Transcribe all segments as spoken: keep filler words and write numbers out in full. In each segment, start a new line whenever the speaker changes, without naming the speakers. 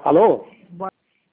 Alô?
Bom,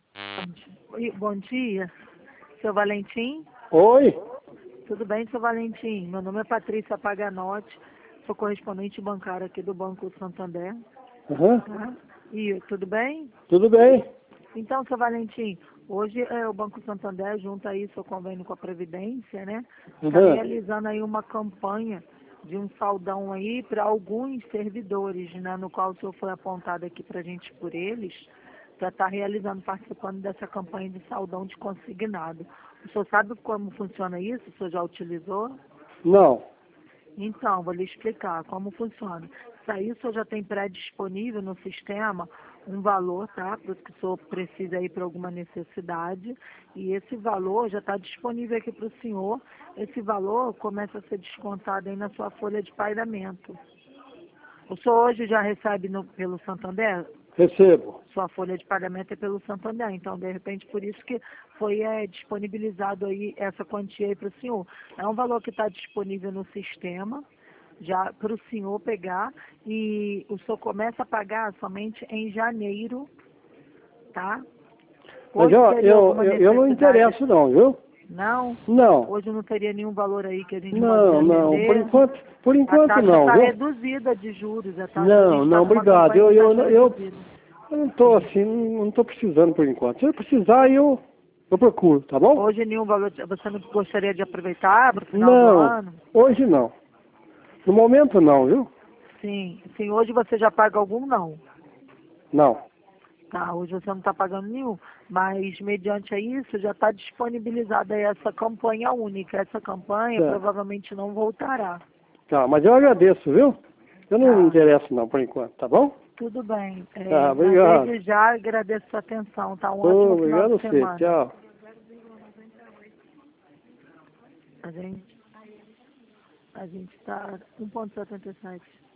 Oi, bom dia, seu Valentim.
Oi?
Tudo bem, seu Valentim? Meu nome é Patrícia Paganotti, sou correspondente bancária aqui do Banco Santander.
Uhum.
Tá? E tudo bem?
Tudo bem?
Então, seu Valentim, hoje é, o Banco Santander, junto aí seu convênio com a Previdência, né? Está
Uhum.
realizando aí uma campanha de um saldão aí para alguns servidores, né? No qual o senhor foi apontado aqui para a gente por eles, para estar realizando, participando dessa campanha de saldão de consignado. O senhor sabe como funciona isso? O senhor já utilizou?
Não.
Então, vou lhe explicar como funciona. Isso aí o senhor já tem pré-disponível no sistema um valor, tá? Para o que o senhor precisa aí para alguma necessidade. E esse valor já está disponível aqui para o senhor. Esse valor começa a ser descontado aí na sua folha de pagamento. O senhor hoje já recebe no, pelo Santander?
Recebo.
Sua folha de pagamento é pelo Santander, então de repente por isso que foi é, disponibilizado aí essa quantia aí para o senhor. É um valor que está disponível no sistema, já para o senhor pegar, e o senhor começa a pagar somente em janeiro, tá?
Mas
Hoje
eu,
teria
eu,
alguma
eu, eu não
necessidade?
interesso não, viu?
Não?
Não.
Hoje não teria nenhum valor aí que a gente pode
Não, não. Por
atender?
enquanto, por
A
enquanto
taxa
não,
está
viu?
reduzida de juros, a, taxa, a
Não,
gente está
não,
com uma
obrigado.
campanha
Eu,
de
eu,
taxa
eu,
reduzida.
eu não tô assim, não estou precisando por enquanto. Se eu precisar, eu, eu procuro, tá bom?
Hoje nenhum valor, você não gostaria de aproveitar para o final do
Não,
ano?
hoje não. No momento não, viu?
Sim, sim, hoje você já paga algum não.
Não.
Tá, hoje você não está pagando nenhum, mas mediante a isso já está disponibilizada aí essa campanha única. Essa campanha
Tá.
provavelmente não voltará.
Tá, mas eu agradeço, viu? Eu não me
Tá,
interesso não, por enquanto, tá bom?
tudo bem.
Tá,
É, mas
obrigado.
desde já agradeço a sua atenção, tá? Um
Ô,
ótimo final
obrigado a
de
você.
semana.
Tchau.
A gente a gente está um ponto setenta e sete.